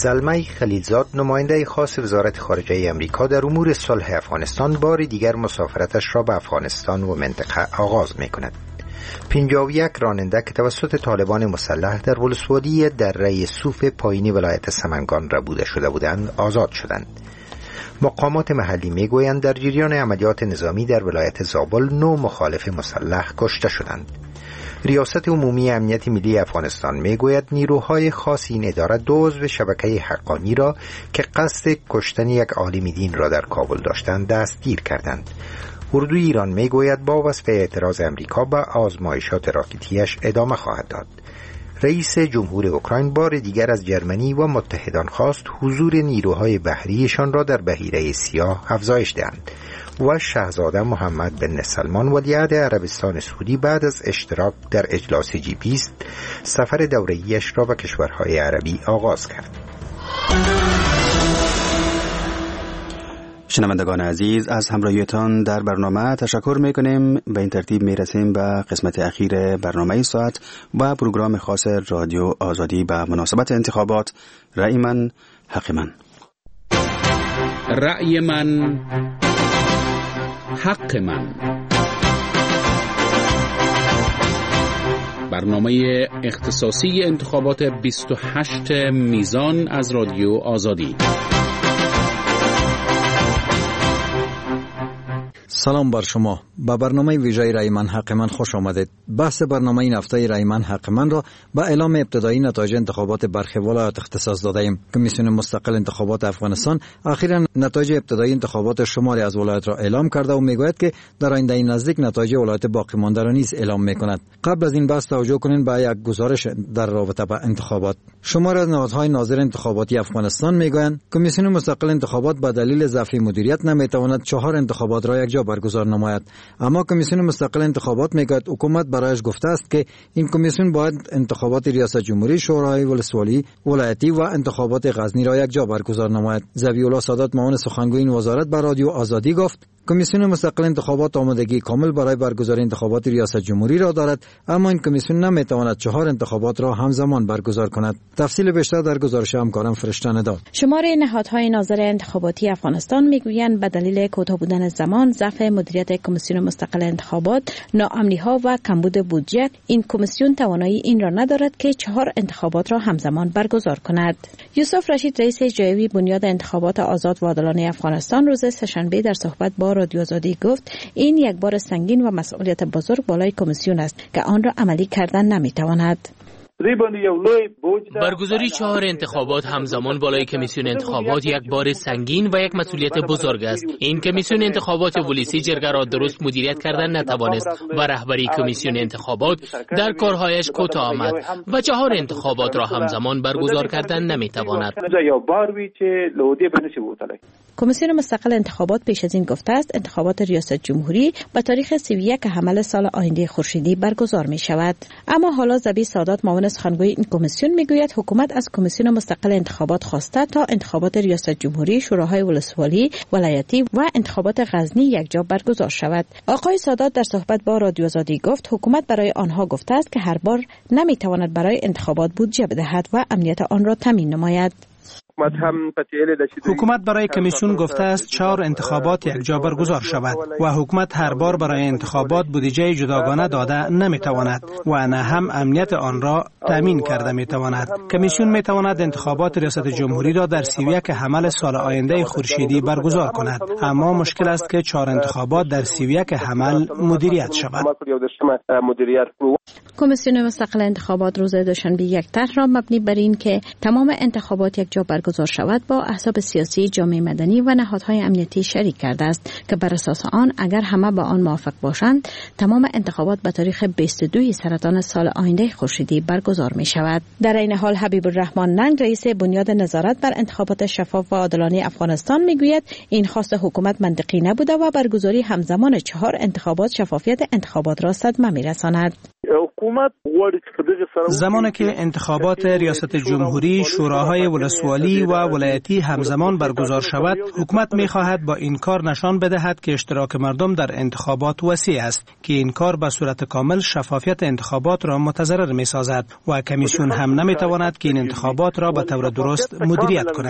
زلمه خلیلزاد نماینده خاص وزارت خارجه امریکا در امور صلح افغانستان بار دیگر مسافرتش را به افغانستان و منطقه آغاز می‌کند. 51 راننده که توسط طالبان مسلح در ولسوالی دره صوف پایینی ولایت سمنگان ربوده شده بودند آزاد شدند. مقامات محلی میگویند در جریان عملیات نظامی در ولایت زابل 9 مخالف مسلح کشته شدند. ریاست عمومی امنیت ملی افغانستان میگوید نیروهای خاص این اداره 2 عضو شبکه حقانی را که قصد کشتن یک عالم دین را در کابل داشتند دستگیر کردند. اردوی ایران میگوید با وصف اعتراض امریکا به آزمایشات راکتیش ادامه خواهد داد. رئیس جمهور اوکراین بار دیگر از جرمنی و متحدان خواست حضور نیروهای بحریشان را در بحیره سیاه افزایش دهند و شاهزاده محمد بن سلمان ولیعهد عربستان سعودی بعد از اشتراک در اجلاس G20 سفر دوره‌ایش را به کشورهای عربی آغاز کرد. شنوندگان عزیز، از همراهیتان در برنامه تشکر میکنیم. به این ترتیب میرسیم به قسمت اخیر برنامه ساعت و پروگرام خاص رادیو آزادی به مناسبت انتخابات. رأی من حق من. رأی من حق من. برنامه اختصاصی انتخابات 28 میزان از رادیو آزادی. سلام بر شما. با برنامه ویژه رأی من حق من خوش آمدید. بحث برنامه این هفته رأی من حق من را با اعلام ابتدایی نتایج انتخابات برخی ولایات اختصاص داده ایم. کمیسیون مستقل انتخابات افغانستان اخیراً نتایج ابتدایی انتخابات شماری از ولایات را اعلام کرده و میگوید که در آینده نزدیک نتایج ولایات باقی مانده را نیز اعلام میکند. قبل از این بحث توجه کنین به یک گزارش در رابطه با انتخابات. شماری از نهادهای ناظر انتخاباتی افغانستان میگویند کمیسیون مستقل انتخابات به دلیل ضعف مدیریت نمیتواند 4 انتخابات را یکجا برگزار نماید. اما کمیسیون مستقل انتخابات میگوید حکومت برایش گفته است که این کمیسیون باید انتخابات ریاست جمهوری، شورای ولسوالی، ولایتی و انتخابات غزنی را یکجا برگزار نماید. ذبیح الله سادات معاون سخنگوی این وزارت به رادیو آزادی گفت کمیسیون مستقل انتخابات آمادگی کامل برای برگزاری انتخابات ریاست جمهوری را دارد، اما این کمیسیون نمیتواند 4 انتخابات را همزمان برگزار کند. تفصیل بیشتر در گزارش همکارم فرشته داد. شماره نهادهای ناظر انتخاباتی افغانستان میگویند به دلیل کوتاه بودن زمان، ضعف مدیریت کمیسیون مستقل انتخابات، ناامنی‌ها و کمبود بودجه، این کمیسیون توانایی این را ندارد که 4 انتخابات را همزمان برگزار کند. یوسف رشید رئیس اجرایی بنیاد انتخابات آزاد و عادلانه افغانستان روز سه‌شنبه در صحبت با رادیو آزادی گفت این یک بار سنگین و مسئولیت بزرگ بالای کمیسیون است که آن را عملی کردن نمیتواند. برگزاری 4 انتخابات همزمان بالای کمیسیون انتخابات یک بار سنگین و یک مسئولیت بزرگ است. این کمیسیون انتخابات ولیسی جرگه را درست مدیریت کردن نتوانست و رهبری کمیسیون انتخابات در کارهایش کوتاه آمد و 4 انتخابات را همزمان برگزار کردن نمیتواند. کمیسیون مستقل انتخابات پیش از این گفته است انتخابات ریاست جمهوری به تاریخ 31 حمل سال آینده خورشیدی برگزار می شود. اما حالا ذبیح سادات معاون سخنگوی این کمیسیون میگوید حکومت از کمیسیون مستقل انتخابات خواسته تا انتخابات ریاست جمهوری، شوراهای ولسوالی، ولایتی و انتخابات غزنی یکجا برگزار شود. آقای سادات در صحبت با رادیو آزادی گفت حکومت برای آنها گفته است که هر بار نمیتواند برای انتخابات بودجه بدهد و امنیت آن را تامین نماید. حکومت برای کمیسیون گفته است 4 انتخابات یکجا برگزار شود و حکومت هر بار برای انتخابات بودجه جداگانه داده نمیتواند و نه هم امنیت آن را تامین کرده میتواند. کمیسیون میتواند انتخابات ریاست جمهوری را در 31 حمل سال آینده خورشیدی برگزار کند، اما مشکل است که 4 انتخابات در 31 حمل مدیریت شود. کمیسیون مستقل انتخابات روز دوشنبه یک طرح را مبنی بر این که تمام انتخابات یکجا برگزار شود با احزاب سیاسی، جامعه مدنی و نهادهای امنیتی شریک کرده است که بر اساس آن اگر همه با آن موافق باشند تمام انتخابات به تاریخ 22 سرطان سال آینده خورشیدی برگزار می شود. در این حال حبیب الرحمن ننگ رئیس بنیاد نظارت بر انتخابات شفاف و عادلانه افغانستان میگوید این خواست حکومت منطقی نبوده و برگزاری همزمان 4 انتخابات شفافیت انتخابات را صدمه میرساند. حکومت غواړي چې په دغه سره زمانی که انتخابات ریاست جمهوری، شوراهای ولسوالی و ولایتی همزمان برگزار شود، حکومت می‌خواهد با این کار نشان بدهد که اشتراک مردم در انتخابات وسیع است که این کار به صورت کامل شفافیت انتخابات را متضرر می‌سازد و کمیسیون هم نمی‌تواند که این انتخابات را به طور درست مدیریت کند.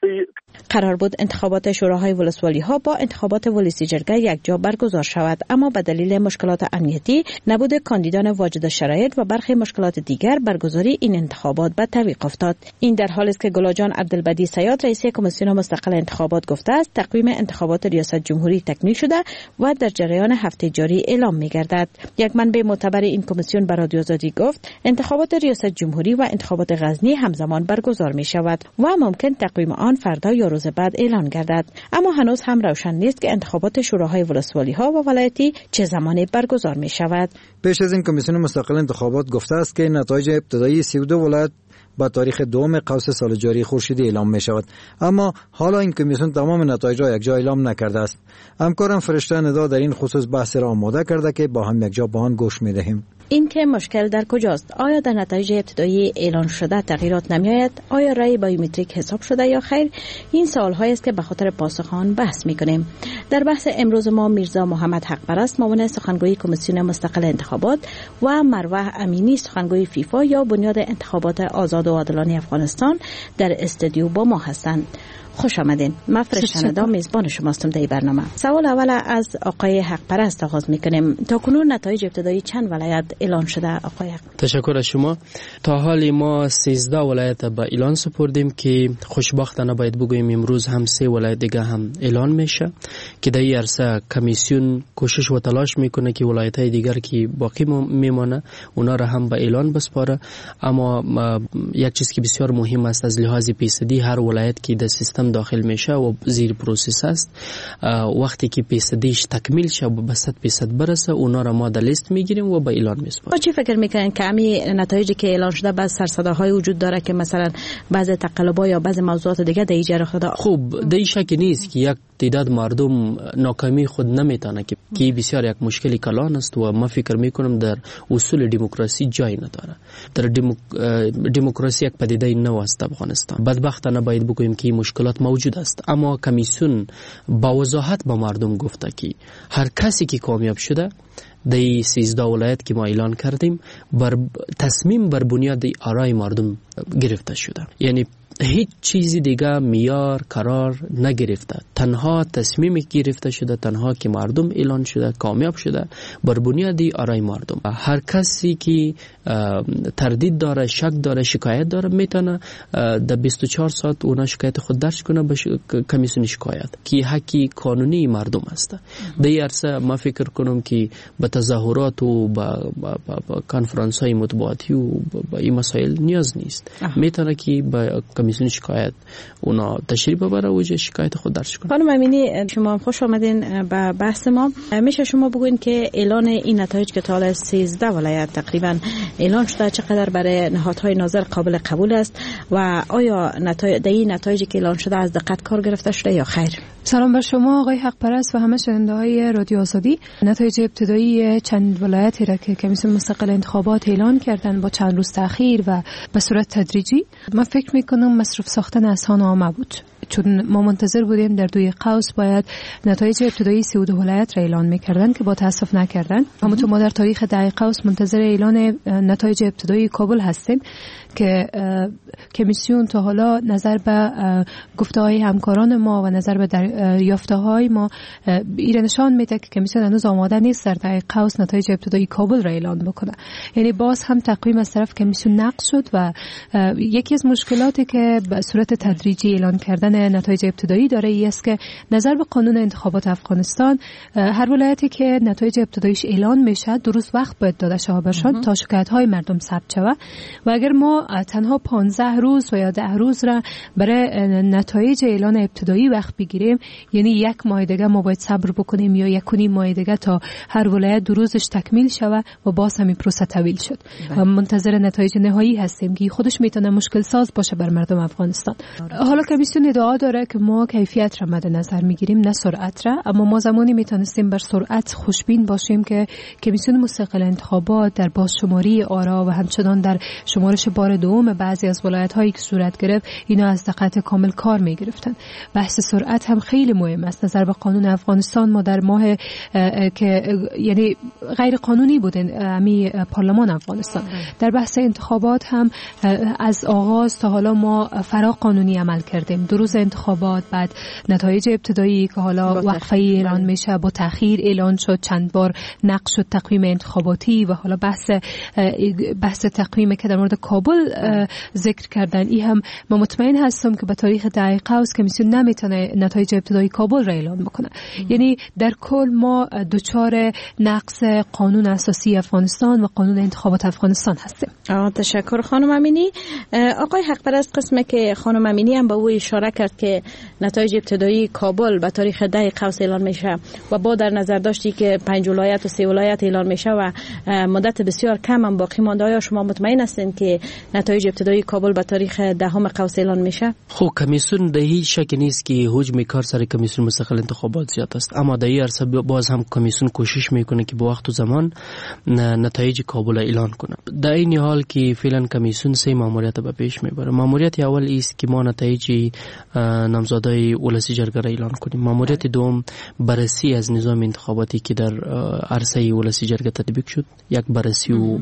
قرار بود انتخابات شوراهای ولسوالی ها با انتخابات ولسی جرگه یک جا برگزار شود، اما به دلیل مشکلات امنیتی، نبود کاندیدان واجد شرایط و برخی مشکلات دیگر برگزاری این انتخابات به تعویق افتاد. این در حالی است که گلاجان عبدالبدی صیاد رئیس کمیسیون مستقل انتخابات گفته است تقویم انتخابات ریاست جمهوری تکمیل شده و در جریان هفته جاری اعلام می‌گردد. یک منبع معتبر این کمیسیون به رادیو آزادی گفت انتخابات ریاست جمهوری و انتخابات غزنی همزمان برگزار می‌شود و ممکن تقویم آن فردا یا روز بعد اعلان گردد، اما هنوز هم روشن نیست که انتخابات شوراهای ولسوالی ها و ولایتی چه زمانی برگزار می شود. پیش از این کمیسیون مستقل انتخابات گفته است که نتایج ابتدایی 32 ولایت با تاریخ دوم قوس سال جاری خورشیدی اعلام می شود، اما حالا این کمیسیون تمام نتایج را یک جا اعلام نکرده است. همکارم فرشته ندا در این خصوص بحث را آماده کرده که با هم یک جا با آن گوش می دهیم. این که مشکل در کجاست؟ آیا در نتایج ابتدایی اعلان شده تغییرات نمی‌آید؟ آیا رای بایومتریک حساب شده یا خیر؟ این سوال‌هایی است که به خاطر پاسخ آن بحث می‌کنیم. در بحث امروز ما میرزا محمد حقپرست معاون سخنگوی کمیسیون مستقل انتخابات و مروه امینی سخنگوی فیفا یا بنیاد انتخابات آزاد و عادلانه افغانستان در استودیو با ما هستند. خوش آمدین. من فرشته ندا میزبان شماستم در این برنامه. سوال اول از آقای حقپرست آغاز میکنیم. تا کنون نتایج ابتدایی چند ولایت اعلان شده آقای حق؟ تشکر از شما. تا حال ما 13 ولایت به اعلان سپردیم که خوشبختانه باید بگوییم امروز هم 3 ولایت دیگه هم اعلان میشه که در این عرصه کمیسیون کوشش و تلاش میکنه که ولایت‌های دیگر که باقی میمانه اونا را هم به اعلان بسپاره. اما یک چیز که بسیار مهم است از لحاظ فیصدی هر ولایت که در سیستم داخل میشه و زیر پروسس است، وقتی که فیصدیش تکمیل شه و به 100% برسه اونا را ما در لیست میگیریم و به اعلان میسپاریم. چی فکر میکنین که همین نتایجی که اعلان شده بعض سرصداهای وجود داره که مثلا بعض تقلب‌ها یا بعض موضوعات دیگه در ایجاد خدا؟ خوب در شک نیست که یک تعداد مردم ناکامی خود نمیتونه که بسیار یک مشکلی کلان است و ما فکر میکنم در اصول دموکراسی جای نداره. در دموکراسی یک پدیده نو است افغانستان. بدبختانه باید بگوییم که مشکلات موجود است، اما کمیسیون با وضاحت با مردم گفته که هر کسی که کامیاب شده در 13 ولایت که ما اعلان کردیم تصمیم بر بنیاد آرای مردم گرفته شده، یعنی هیچ چیزی دیگه میار قرار نگرفته، تنها تصمیمی گرفته شده، تنها که مردم اعلان شده کامیاب شده بر بنیاد آرای مردم. هر کسی که تردید داره، شک داره، شکایت داره میتونه در 24 ساعت اونا شکایت خود درج کنه به کمیسیون شکایت که حقی قانونی مردم است. در این عرصه ما فکر کنم که به تظاهرات و با کنفرانس های مطبوعاتی و با این مسائل نیاز نیست. میتونه که با کمیسیون شکایت اونا تشریف ببره و شکایت خود درج کنه. خانم امینی شما خوش آمدین به بحث ما. میشه شما بگوین که اعلان این نتایج که تا حالا 13 ولایت تقریبا اعلان شده چقدر برای نهادهای ناظر قابل قبول است و آیا این نتایجی که اعلان شده از دقت کار گرفته شده یا خیر؟ سلام بر شما آقای حقپرست و همه شنونده‌های رادیو آزادی. نتایج ابتدایی چند ولایتی را که کمیسیون مستقل انتخابات اعلان کردن با چند روز تأخیر و به صورت تدریجی، من فکر می‌کنم مصرف ساختن آسان و عامه بود، چون ما منتظر بودیم در دوی قوس باید نتایج ابتدایی 32 ولایت را اعلان می‌کردن که با تأسف نکردن. همونطور ما در تاریخ 10 قوس منتظر اعلان نتایج ابتدایی کابل هستیم که کمیسیون تا حالا نظر به گفته‌های همکاران ما و نظر به یافته‌های ما این نشان میده که کمیسیون هنوز آماده نیست در 10 قوس نتایج ابتدایی کابل را اعلان بکنه. یعنی باز هم تقویم از طرف کمیسیون نقض شد و یکی از مشکلاتی که به صورت تدریجی اعلان کردن نتایج ابتدایی داره ای است که نظر به قانون انتخابات افغانستان هر ولایتی که نتایج ابتداییش اعلان میشه درست وقت باید داده شود برشان تا شکایت‌های مردم ثبت شود و اگر ما تنها 15 روز و یا 10 روز را برای نتایج اعلان ابتدایی وقت بگیریم، یعنی یک ماه دیگه ما باید صبر بکنیم یا 1.5 ماه دیگه تا هر ولایت 2 روزش تکمیل شود و باز همین پروسه طویل شد و منتظر نتایج نهایی هستیم که خودش میتونه مشکل ساز باشه بر مردم افغانستان. حالا کمیسیون ادعا داره که ما کیفیت را مد نظر میگیریم نه سرعت را، اما ما زمانی میتونستیم بر سرعت خوشبین باشیم که کمیسیون مستقل انتخابات در بازشماری آرا و همچنان در شمارش بار دوم بعضی از ولایت‌هایی که صورت گرفت اینا از دقت کامل کار میگرفتن. بحث سرعت هم خیلی مهم است. نظر به قانون افغانستان ما در ماه که یعنی غیر قانونی بود امی پارلمان افغانستان در بحث انتخابات هم از آغاز تا حالا ما فراق قانونی عمل کردیم. 2 روز انتخابات، بعد نتایج ابتدایی که حالا وقفه‌ای اعلان میشه با تأخیر اعلان شد، چند بار نقض شد تقویم انتخاباتی و حالا بحث تقویم که در مورد کابل ذکر کردن. این هم من مطمئن هستم که به تاریخ 10 قوس کمیسیون نمیتونه نتایج ابتدایی کابل را اعلان بکنه. یعنی در کل ما دچار نقض قانون اساسی افغانستان و قانون انتخابات افغانستان هستیم. تشکر خانم امینی. آقای حقپرست، قسمه که خانم امینی هم به او اشاره کرد که نتایج ابتدایی کابل به تاریخ 10 قوس اعلان میشه و با در نظر داشتی که 5 ولایت و 3 ولایت اعلان میشه و مدت بسیار کم هم باقی مانده، آیا شما مطمئن هستین که نتایج ابتدایی کابل به تاریخ 10 قوس اعلان میشه؟ خب کمیسیون در هیچ شک نیست که حجم کار سر کمیسیون مستقل انتخابات زیاد است، اما در این عرصه باز هم کمیسیون کوشش میکنه که به وقت و زمان نتایج کابل اعلان کنه. در این حال که فعلا کمیسیون 3 ماموریت به پیش میبره. ماموریت اول است که ما نتایج نامزدای ولسی جرگه را اعلان کنیم. ماموریت دوم بررسی از نظام انتخاباتی که در عرصه ولسی جرگه تطبیق شد، یک بررسی و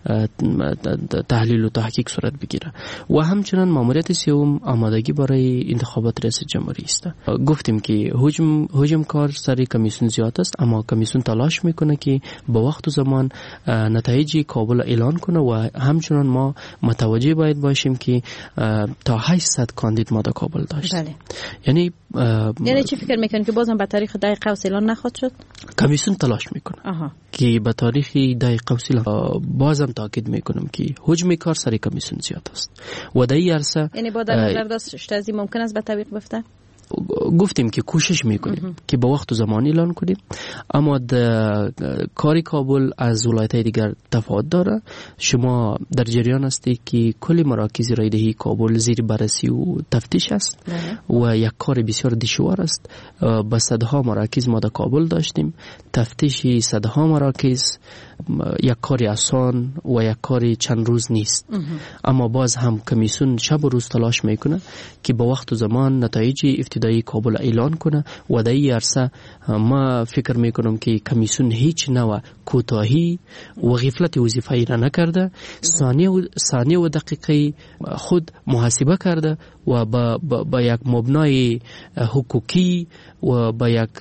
تحلیل و تحقیق صورت بگیره و همچنان ماموریت سوم آمادگی برای انتخابات رئیس جمهوری است. گفتیم که حجم کار سر کمیسیون زیاد است، اما کمیسیون تلاش میکنه که با وقت و زمان نتایج کابل اعلان کنه و همچنان ما متوجه باید باشیم که تا 800 کاندید ما در کابل داشتیم. یعنی چی فکر میکنید که بازم به تاریخ 10 قوس اعلان نخواهد شد؟ کمیسیون تلاش میکنه که به تاریخ 10 قوس بازم تاکید میکنم که حجم کار سر کمیسیون زیاد است و در این عرصه یعنی با در نظر داشت از این ممکن است به تعویق بفته. گفتیم که کوشش میکنیم که با وقت و زمان اعلان کنیم، اما کاری کابل از ولایت‌های دیگر تفاوت داره. شما در جریان هستی که کل مراکز رایدهی کابل زیر بررسی و تفتیش است و یک کار بسیار دشوار است. با صدها مراکز ما در کابل داشتیم، تفتیش صدها مراکز یک کاری آسان و یک کاری چند روز نیست. اما باز هم کمیسیون شب و روز تلاش میکنه که با وقت و زمان نتایج ابتدایی کابل اعلان کنه و در این عرصه ما فکر میکنم که کمیسیون هیچ نوع کوتاهی و غفلت وظیفه‌ای را نکرده. ثانیه و دقیقه خود محاسبه کرده و با یک مبنای حقوقی و با یک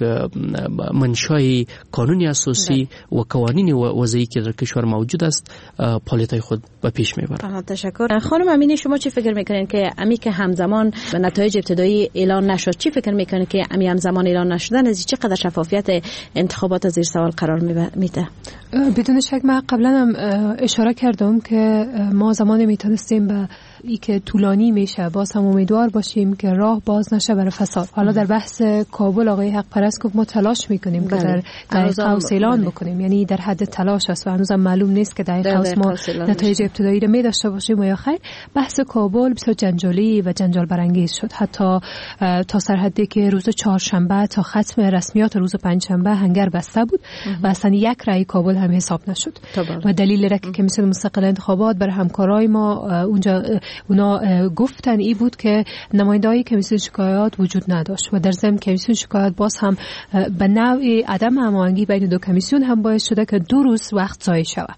منشای قانونی اساسی و قوانین وضعی که در کشور موجود است پالیتای خود به پیش میبره. تشکر. خانم امینی، شما چی فکر میکنین که امی که همزمان نتایج ابتدایی اعلان نشد، چی فکر میکنین که امی همزمان اعلان نشدن از چقدر شفافیت انتخابات زیر سوال قرار میده؟ بدون شک من قبلا هم اشاره کردم که ما زمانی میتونستیم به ای که طولانی میشه باز هم امیدوار باشیم که راه باز نشه برای فساد. حالا در بحث کابل آقای حق پرست گفت ما تلاش میکنیم که در قوس اعلان بکنیم، یعنی در حد تلاش است و هنوزم معلوم نیست که در قوس ما نتایج ابتدایی رو می داشته باشیم یا خیر. بحث کابل بسیار جنجالی و جنجال برانگیز شد، حتی تا سرحدی که روز چهارشنبه تا ختم رسمیات روز پنجشنبه هنگر بسته بود و اصلا یک رأی کابل هم حساب نشد و دلیل را که کمیسیون مستقل انتخابات برای همکارای ما اونجا اونا گفتن ای بود که نماینده‌های کمیسیون شکایات وجود نداشت و در ضمن کمیسیون شکایات باز هم به نوعی عدم هماهنگی بین دو کمیسیون هم باعث شده که 2 روز وقت ضایع شود.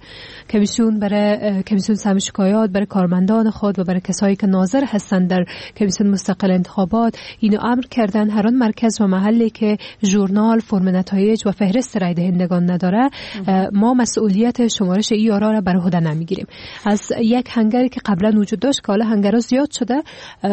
کمیسیون سهم شکایات برای کارمندان خود و برای کسایی که ناظر هستند در کمیسیون مستقل انتخابات اینو امر کردن هر آن مرکز و محلی که ژورنال، فرم نتایج و فهرست رای دهندگان نداره ما مسئولیت شمارش ای آرا را بر عهده نمیگیریم. از یک هنگری که قبلا وجود داشت که حالا هنگرها زیاد شده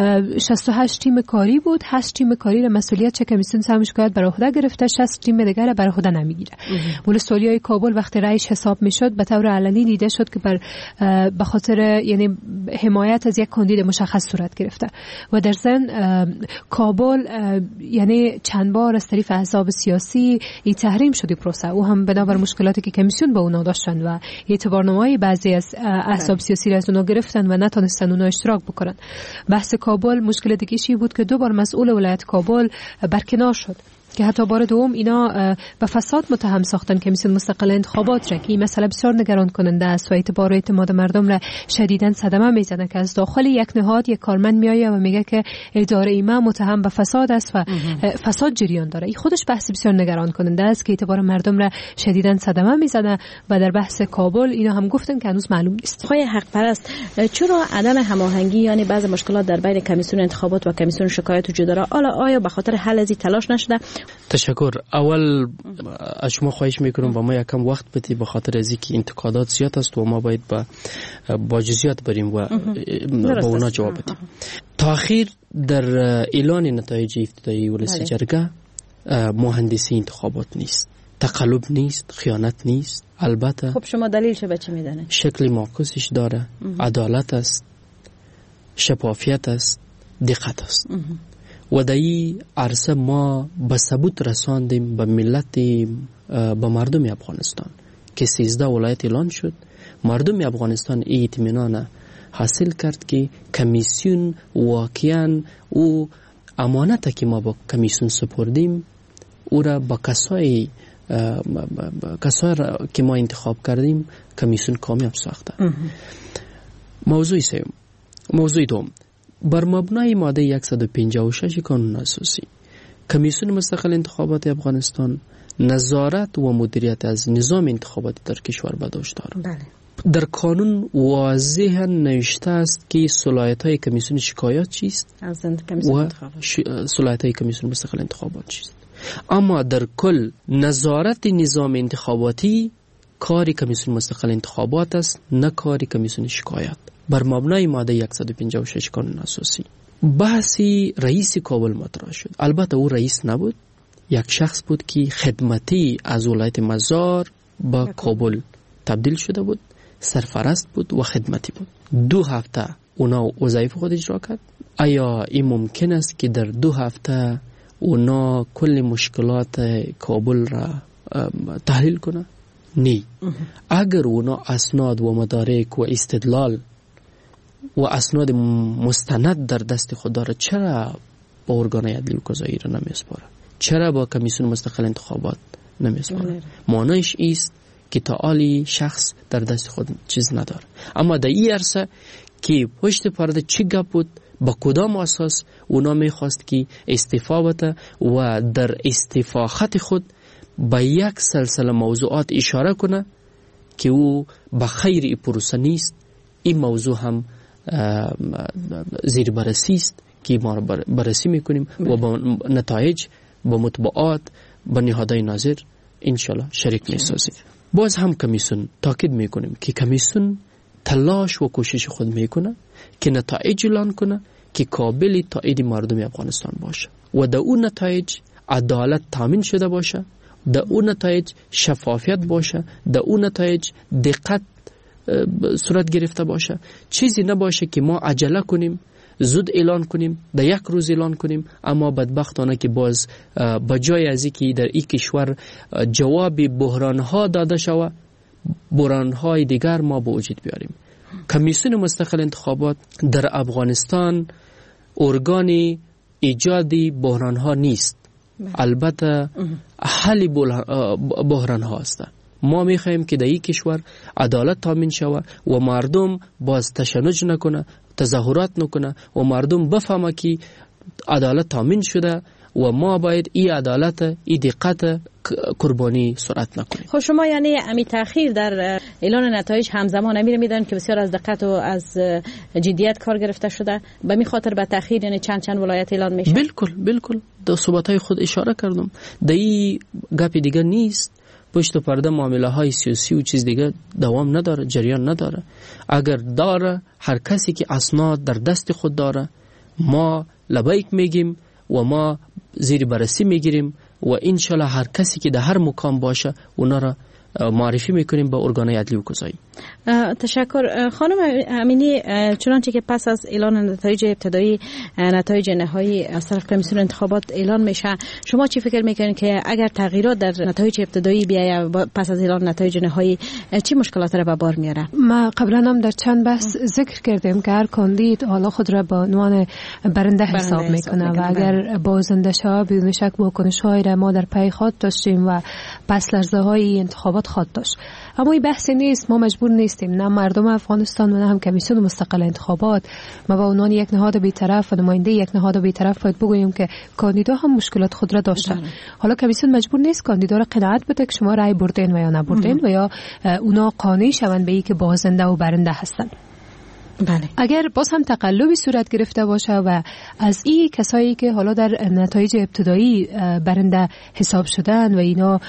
68 تیم کاری بود، 8 تیم کاری را مسئولیت چه کمیسیون سهم شکایات بر عهده گرفته، 60 تیم دیگر را بر عهده نمیگیره. ولسوالیای کابل وقتی رایش حساب میشد به طور علنی دیده شد که به خاطر یعنی حمایت از یک کاندید مشخص صورت گرفته و در ضمن کابل یعنی چند بار از طریق احزاب سیاسی تحریم شده پروسه و هم بنابر مشکلاتی که کمیسیون با اونا داشتن و اعتبارنامه‌های بعضی از احزاب سیاسی را از اونا گرفتن و نتونستن اونا اشتراک بکنن. بحث کابل مشکل دیگه چی بود که 2 بار مسئول ولایت کابل برکنار شد که حتی بار دوم اینا به فساد متهم ساختن کمیسیون مستقل انتخابات را که این مسئله بسیار نگران کننده است و اعتبار و اعتماد مردم را شدیداً صدمه میزنه که از داخل یک نهاد یک کارمند میآید و میگه که اداره ایمه متهم به فساد است و فساد جریان داره. این خودش بحث بسیار نگران کننده است که اعتبار مردم را شدیداً صدمه میزنه و در بحث کابل اینا هم گفتن که هنوز معلوم نیست. آقای حق پرست، چرا عدم هماهنگی یعنی بعضی مشکلات در بین کمیسیون انتخابات و کمیسیون شکایات وجود داره؟ آیا به خاطر حل از تلاش نشده؟ تشکر. اول از شما خواهش میکنم و ما یکم وقت بدید به خاطر از اینکه انتقادات زیاد است و ما باید با جزئیات بریم و با اونا جواب بدیم. تأخیر در اعلان نتایج ابتدایی ولسی جرگه مهندسی انتخابات نیست، تقلب نیست، خیانت نیست. البته خب شما دلیلش به چی میدانید؟ شکل معکوسش داره، عدالت است، شفافیت است، دقت است. و در این عرصه ما به ثبوت رساندیم به ملت، به مردم افغانستان که 13 ولایت اعلان شد. مردم افغانستان این اطمینان حاصل کرد که کمیسیون واقعا او امانتی که ما با کمیسیون سپردیم او را با کسایی که ما انتخاب کردیم کمیسیون کامیاب ساخته. موضوع سوم. موضوع دوم، بر مبنای ماده 156 قانون اساسی کمیسیون مستقل انتخابات افغانستان نظارت و مدیریت از نظام انتخاباتی در کشور به داشت دارد. در قانون واضحاً نوشته است که صلاحیت‌های کمیسیون شکایات چیست و صلاحیت‌های کمیسیون مستقل انتخابات چیست. اما در کل نظارت نظام انتخاباتی کاری کمیسیون مستقل انتخابات است، نه کاری کمیسیون شکایات. بر مبنای ماده 156 قانون اساسی بحثی رئیس کابل مطرح شد. البته او رئیس نبود، یک شخص بود که خدمتی از ولایت مزار به کابل تبدیل شده بود، سرپرست بود و خدمتی بود. 2 هفته اونا وظایف خود اجرا کرد. آیا این ممکن است که در 2 هفته اونا کل مشکلات کابل را تحلیل کنه؟ نه. اگر اونا اسناد و مدارک و استدلال و اسناد مستند در دست خود داره، چرا با ارگان عدلی و قضایی را نمیسپاره؟ چرا با کمیسیون مستقل انتخابات نمیسپاره؟ معنیش است که تعالی شخص در دست خود چیز نداره. اما در این عرصه که پشت پرده چی گپ بود، با کدام اساس اونا میخواست که استعفا بده و در استعفا خط خود با یک سلسله موضوعات اشاره کنه که او به خیر ای پروسه نیست. این موضوع هم زیر بررسی است که ما بررسی میکنیم و با نتایج، با مطبوعات، با نهادهای ناظر انشالله شریک میسازیم. باز هم کمیسیون تاکید میکنیم که کمیسیون تلاش و کوشش خود میکنه که نتایج اعلان کنه که قابل تایید مردم افغانستان باشه و در اون نتایج عدالت تامین شده باشه، در اون نتایج شفافیت باشه، در اون نتایج دقت صورت گرفته باشه. چیزی نباشه که ما عجله کنیم، زود اعلان کنیم، در 1 روز اعلان کنیم، اما بدبختانه که باز بجای از اینکه در این کشور جواب بحرانها داده شود، بحرانهای دیگر ما به وجود بیاریم. کمیسیون مستقل انتخابات در افغانستان ارگان ایجادی بحرانها نیست، البته حل بحرانها است. ما میخوایم که در این کشور عدالت تامین شود و مردم باز تشنج نکنه، تظاهرات نکنه و مردم بفهمه که عدالت تامین شده و ما باید این عدالت، این دقت قربانی صورت نکنیم. خب شما یعنی امی تأخیر در اعلان نتایج همزمان میدونید که بسیار از دقت و از جدیت کار گرفته شده، به می خاطر به تأخیر یعنی چند ولایت اعلان میشه؟ بالکل در صحبت‌های خود اشاره کردم. در این گپ دیگه نیست. پشت پرده معامله های سیاسی و چیز دیگه دوام نداره، جریان نداره. اگر داره، هر کسی که اسناد در دست خود داره، ما لبیک میگیم و ما زیر بررسی میگیریم و انشالله هر کسی که در هر مقام باشه اونا را معرفی میکنیم به ارگان‌های عدلی و قضایی. تشکر. خانم امینی، چنانچه که پس از اعلان نتایج ابتدایی نتایج نهایی از طرف کمیسیون انتخابات اعلان میشه، شما چی فکر میکنید که اگر تغییرات در نتایج ابتدایی بیاید پس از اعلان نتایج نهایی چی مشکلات را به بار میاره؟ ما قبلا هم در چند بحث ذکر کردیم که هر کاندید حالا خود را به عنوان برنده حساب میکنه و اگر بازنده شود بدون شک واکنش‌هایی را ما در پی خود داشتیم و پس لرزه‌های انتخابات خود داشت. اما این بحثی نیست، ما مجبور نیستیم، نه مردم افغانستان و نه هم کمیسیون مستقل انتخابات ما به عنوان یک نهاد بی‌طرف و نماینده یک نهاد بی‌طرف باید بگوییم که کاندیدا هم مشکلات خود را داشتن. حالا کمیسیون مجبور نیست کاندیدا را قناعت بده که شما رأی بردین و یا نبردین و یا اونا قانع شوند به اینکه بازنده و برنده هستند. بله. اگر باز هم تقلبی صورت گرفته باشه و از این کسایی که حالا در نتایج ابتدایی برنده حساب شدن و اینا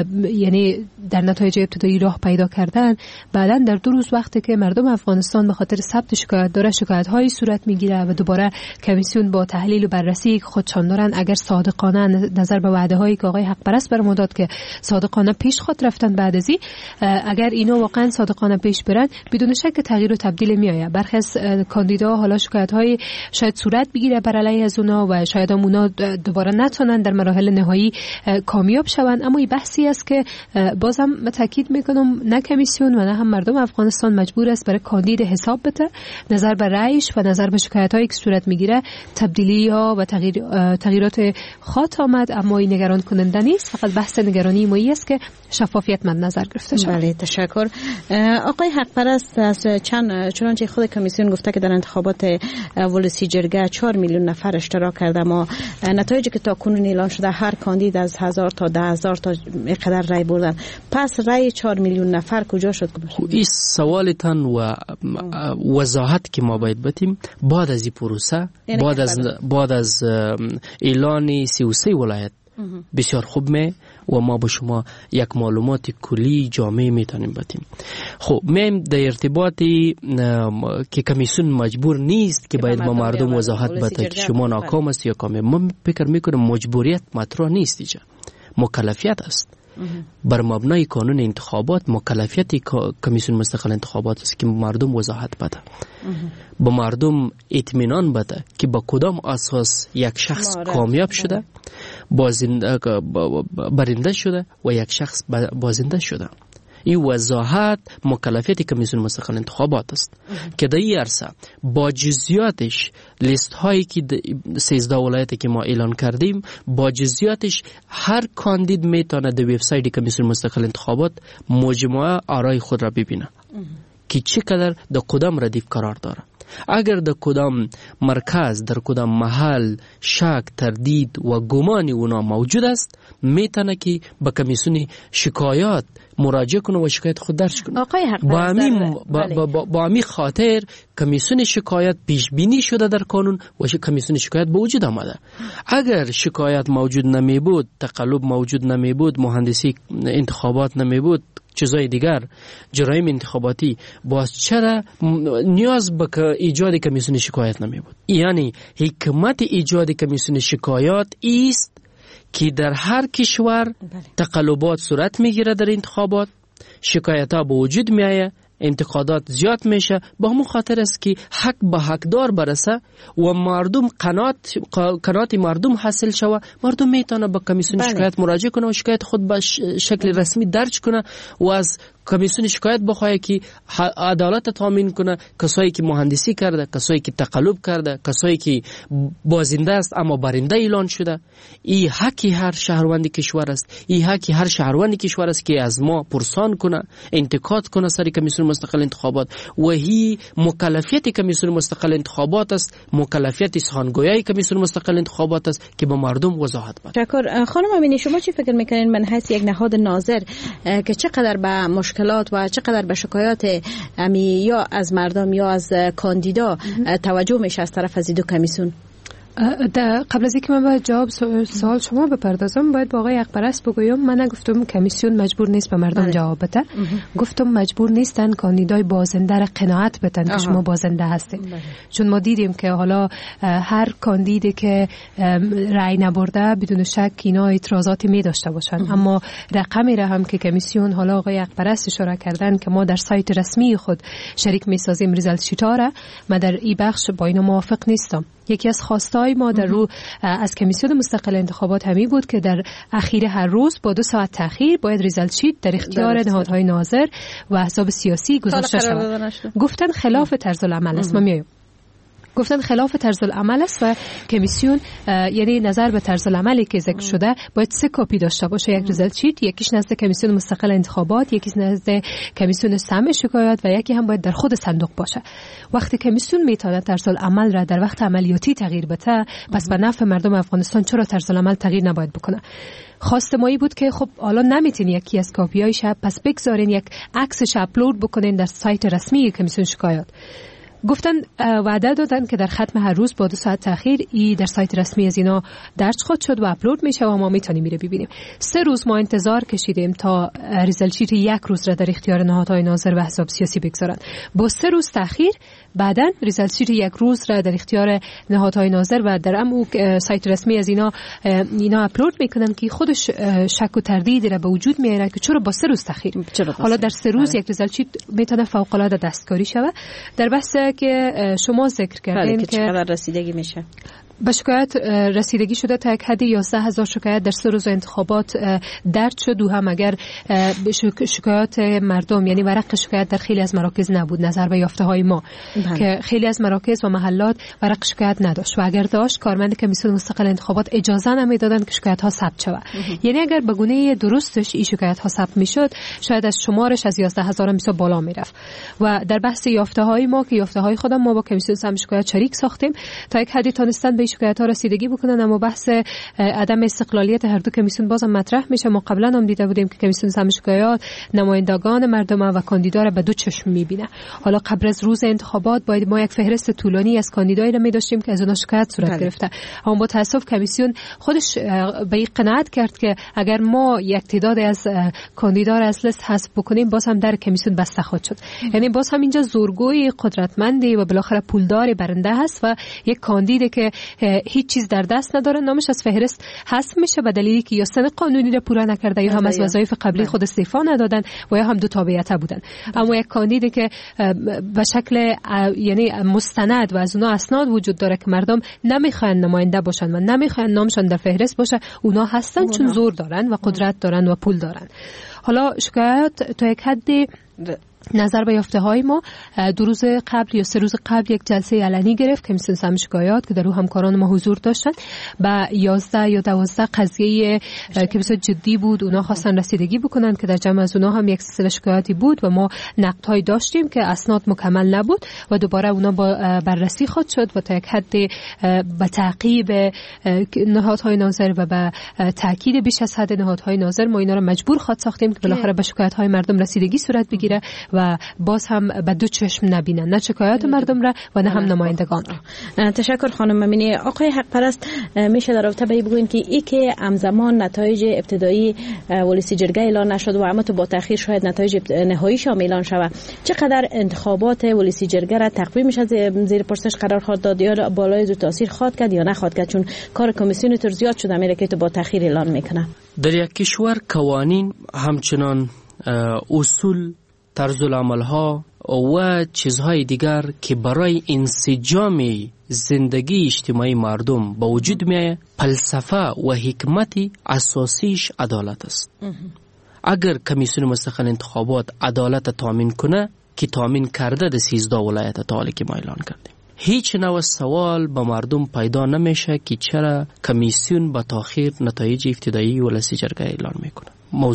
یعنی در نتایج ابتدایی راه پیدا کردن، بعداً در 2 روز وقتی که مردم افغانستان به خاطر ثبت شکایت داره شکایت‌هایی صورت میگیره و دوباره کمیسیون با تحلیل و بررسی خودشان دارن اگر صادقانه نظر به وعده‌هایی که آقای حق پرست برام داد که صادقانه پیش خود رفتن، بعد از اگر اینا واقعا صادقانه پیش برن بدون شک تغییر و تبدیل میآید. برخی از کاندیدا حالا شکایت‌های شاید صورت بگیره بر علیه از اونا و شاید هم اونا دوباره نتونن در مراحل نهایی کامیاب شوند. اما این بحثی است که بازم تاکید میکنم نه کمیسیون و نه هم مردم افغانستان مجبور است برای کاندید حساب بده، نظر به رأیش و نظر به شکایت‌هایی که صورت میگیره تبدیلی‌ها و تغییرات خاط آمد. اما این نگران کننده نیست، فقط بحث نگرانی ما است که شفافیت مد نظر گرفته شود. بله، تشکر. آقای حق پرست، از چنانچه خود کمیسیون گفته که در انتخابات ولسی جرگه 4 میلیون نفر اشتراک کرده، اما نتایجی که تا کنون اعلان شده هر کاندید از 1000 تا 10000 تا اینقدر رای بردن. پس رای 4 میلیون نفر کجا شد؟ این سوالتان و وضاحت که ما باید بدیم بعد از این پروسه، بعد از اعلان 33 ولایت بسیار خوب می و ما با شما یک معلومات کلی جامع میتونیم بدیم. خب میم در ارتباطی که کمیسیون مجبور نیست که باید با مردم وضاحت بده که شما ناکام است یا کامیاب. ما فکر میکنم مجبوریت مطرح نیست، اینجا مکلفیت است. بر مبنای قانون انتخابات مکلفیت کمیسیون مستقل انتخابات است که مردم وضاحت بده، با مردم اطمینان بده که با کدام اساس یک شخص کامیاب شده، برنده شده و یک شخص بازنده شده. این وضاحت مکلفیت کمیسیون مستقل انتخابات است که در این عرصه با جزئیاتش لیست هایی که 13 ولایتی که ما اعلان کردیم با جزئیاتش هر کاندید میتونه در وبسایت کمیسیون مستقل انتخابات مجموعه آرای خود را ببینه که چقدر در کدام ردیف قرار داره. اگر در کدام مرکز، در کدام محل شک، تردید و گمان اونا موجود است، میتونه که به کمیسیون شکایات مراجعه کنه و شکایت خود درج کنه. آقای حق با همین خاطر کمیسیون شکایت پیش بینی شده در قانون و کمیسیون شکایت به وجود آمده. اگر شکایت موجود نمی بود، تقلب موجود نمی بود، مهندسی انتخابات نمی بود، چیزای دیگر، جرایم انتخاباتی، باز چرا نیاز به ایجاد کمیسیون شکایت نمی بود؟ یعنی حکمت ایجاد کمیسیون شکایات است که در هر کشور تقلبات صورت میگیره در انتخابات، شکایت ها به وجود میایه، انتقادات زیاد میشه، با همون خاطر است که حق به حقدار برسه و مردم قناعت مردم حاصل شوه، مردم میتونه به کمیسیون شکایت مراجعه کنه و شکایت خود به شکل رسمی درج کنه و از کمیسیون شکایت بخواه که عدالت تامین کنه. کسایی که مهندسی کرده، کسایی که تقلب کرده، کسایی که بازنده است اما برنده اعلان شده، این حقی هر شهروند کشور است، این حقی هر شهروند کشور است که از ما پرسان کنه، انتقاد کنه سر کمیسیون مستقل انتخابات و هی مکلفیت کمیسیون مستقل انتخابات است، مکلفیت سخنگویی کمیسیون مستقل انتخابات است که به مردم وضاحت بده. تشکر. خانم امینی، شما چی فکر میکنین من حیث یک نهاد ناظر که چقدر به مشکلات و چقدر به شکایات یا از مردم یا از کاندیدا توجه میشه از طرف از دو کمیسیون؟ قبل از اینکه من به جواب سوال شما بپردازم باید با آقای حق‌پرست بگویم من نگفتم کمیسیون مجبور نیست به مردم جواب بده. گفتم مجبور نیستن کاندیدای بازنده را قناعت بدن که شما بازنده هستید. چون ما دیدیم که حالا هر کاندیدی که رأی نبرده بدون شک اینا اعتراضاتی می داشته باشن، اما رقمی را هم که کمیسیون حالا آقای حق‌پرست اشاره کردن که ما در سایت رسمی خود شریک می سازیم ریزالت شیتا را، من در این بخش با اینا موافق نیستم. یکی از خواستای ما در رو از کمیسیون مستقل انتخابات همی بود که در اخیر هر روز با 2 ساعت تأخیر باید ریزالت شیت در اختیار نهادهای ناظر و احزاب سیاسی گذاشته شود. گفتن خلاف طرز العمل است. گفتن خلاف طرز العمل است و کمیسیون یعنی نظر به طرز العملی که ذکر شده باید 3 کپی داشته باشه، یک ریزالت شیت، یکیش نزد کمیسیون مستقل انتخابات، یکیش نزد کمیسیون سمع شکایات و یکی هم باید در خود صندوق باشه. وقتی کمیسیون میتونه طرز العمل را در وقت عملیاتی تغییر بده، پس به نفع مردم افغانستان چرا طرز العمل تغییر نباید بکنه؟ خواست ما بود که خب حالا نمیتین یکی از کاپیایش پس بگذارین یک عکسش اپلود بکنین در سایت رسمی کمیسیون شکایات. گفتن وعده دادن که در ختم هر روز با 2 ساعت تأخیر ای در سایت رسمی از اینا درج خود شد و اپلود میشه و ما میتونیم میره ببینیم. 3 روز ما انتظار کشیدیم تا ریزالت شیت 1 روز را در اختیار نهادهای ناظر و احزاب سیاسی بگذارن. با 3 روز تأخیر بعدن ریزالت شیت 1 روز را در اختیار نهادهای ناظر و در سایت رسمی از اینا اپلود میکنن که خودش شک و تردید را به وجود میاره که چرا با 3 روز تأخیر. حالا در 3 روز یک ریزالت شیت میتونه فوق العاده دستکاری شود. در بحث که شما ذکر کردین که چقدر رسیدگی میشه به شکایت رسیدگی شده تا یک حد 11,000 شکایت در 3 روز انتخابات درج شد و هم اگر شکایات مردم یعنی ورق شکایت در خیلی از مراکز نبود نظر به یافته های ما که خیلی از مراکز و محلات ورق شکایت نداشت و اگر داشت کارمند کمیسیون مستقل انتخابات اجازه نمیدادن که شکایت ها ثبت شود. یعنی اگر به گونه درستش این شکایت ها ثبت میشد شاید از شمارش از 11,000 میشه بالا میرفت. و در بحث یافته های ما که یافته های خودم ما با کمیسیون سمع شکایت شریک ساختیم تا یک حدی تونستن به شکایت ها رسیدگی بکنن، اما بحث عدم استقلالیت هر دو کمیسیون بازم مطرح میشه. ما قبلا هم دیده بودیم که کمیسیون سمع شکایات نمایندگان مردم و کاندیدا را به 2 چشم میبینه. حالا قبل از روز انتخابات باید ما یک فهرست طولانی از کاندیدایی را می‌داشتیم که از اونها شکایت صورت گرفته، اما با تاسف کمیسیون خودش به این قناعت کرد که اگر ما یک تعداد از کاندیدا را از لیست حذف بکنیم باز هم در کمیسیون بسته خواهد شد. یعنی باز هم اینجا زورگوی قدرتمندی و بالاخره پولدار برنده هست و یک کاندیدی که هیچ چیز در دست نداره نامش از فهرست حذف میشه به دلیلی که یا سن قانونی را پورا نکرده یا هم از وظایف قبلی خود استعفا ندادن و یا هم دو تابعیت بودن. اما یک کاندیدی که به شکل یعنی مستند و از اونها اسناد وجود داره که مردم نمیخوان نماینده باشن و نمیخوان نامشون در فهرست باشه، اونها هستن چون زور دارن و قدرت دارن و پول دارن. حالا شکایت تا یک حدی نظر به یافته های ما 2 روز قبل یا 3 روز قبل یک جلسه علنی گرفت کمیسیون سمع شکایات که در او همکاران ما حضور داشتن. با 11 یا 12 قضیه که بسیار جدی بود اونا خواستن رسیدگی بکنن که در جمع از اونا هم یک سلسله شکایاتی بود و ما نقدهای داشتیم که اسناد مکمل نبود و دوباره اونا با بررسی خود شد و تا یک حد به تعقیب نهادهای ناظر و به تاکید بیش از حد نهادهای ناظر ما اینا رو مجبور خود ساختیم که بالاخره به شکایت های مردم رسیدگی صورت بگیره و باز هم به 2 چشم نبینن، نه شکایات مردم را و نه هم نمایندگان را. تشکر خانم امینی. آقای حق پرست، میشه در رابطه به بگوین که ای که همزمان نتایج ابتدایی ولسی جرگه اعلان نشد و اما تو با تاخیر شاید نتایج نهاییش هم اعلان شود، چقدر انتخابات ولسی جرگه را تقویمش از زیر پرسش قرار خواهد داد یا بالای زیر تاثیر خواهد کرد یا نخواهد کرد؟ چون کار کمیسیون تر زیاد شده میره که تو با تاخیر اعلان میکنه. در یک کشور قوانین همچنان اصول، طرز العمل ها و چیزهای دیگر که برای انسجام زندگی اجتماعی مردم با وجود میآید، فلسفه و حکمت اساسیش عدالت است. اگر کمیسیون مستقل انتخابات عدالت تامین کنه که تامین کرده در 13 ولایت تا حالی که ما اعلان کردیم، هیچ نوع سوال با مردم پیدا نمیشه که چرا کمیسیون با تاخیر نتایج ابتدایی ولسی جرگه اعلان میکنه.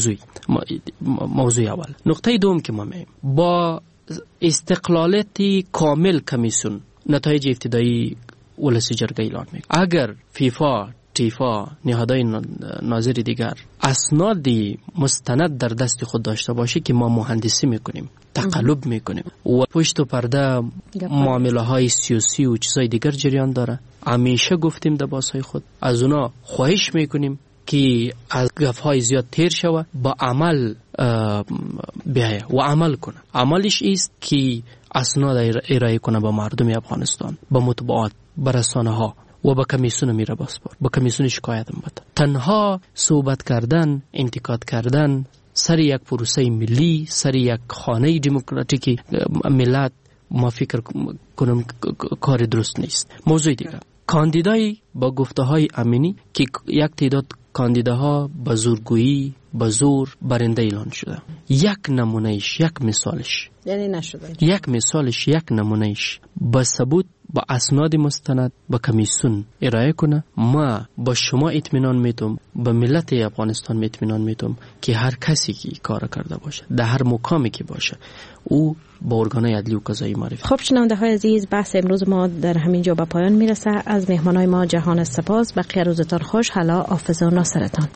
موضوع اول. نقطه دوم که ما میگیم با استقلالیت کامل کمیسیون نتایج ابتدایی ولسی جرگه اعلان میکنه. اگر فیفا استیفا، نهادهای ناظر دیگر اسنادی مستند در دست خود داشته باشه که ما مهندسی میکنیم، تقلب میکنیم و پشت پرده معامله های سیاسی و چیزای دیگر جریان داره. همیشه گفتیم در باسای خود از اونا خواهش میکنیم که از گفهای زیاد تیر شوه، با عمل بیایه و عمل کنه. عملش است که اسناد ارائه کنه به مردم افغانستان، به مطبوعات، به رسانه ها و به کمیسیون میره پاسپورت، به کمیسیون شکایت بده. تنها صحبت کردن، انتقاد کردن سر یک پروسه ملی، سر یک خانه دموکراتیک ملت، ما فکر کنم کار درست نیست. موضوع دیگه، کاندیدای با گفته های امینی که یک تعداد کاندیداها با زورگویی، با زور برنده اعلان شده. یک نمونهش، یک مثالش، یعنی نشده، یک مثالش، یک نمونهش با ثبوت، با اسناد مستند به کمیسیون ارائه کنه. ما با شما اطمینان میتم، به ملت افغانستان اطمینان میتم که هر کسی که کار کرده باشه، در هر مقامی که باشه، او با ارگانهای عدلی و قضایی معرفی. خب شنونده های عزیز، بحث امروز ما در همین جا به پایان میرسه. از مهمانای ما جهان سپاس. بقیه روزتان خوش. حالا حافظ و ناصرتان.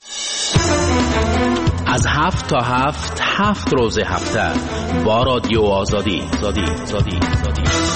از 7 تا 7 روز هفته با رادیو آزادی.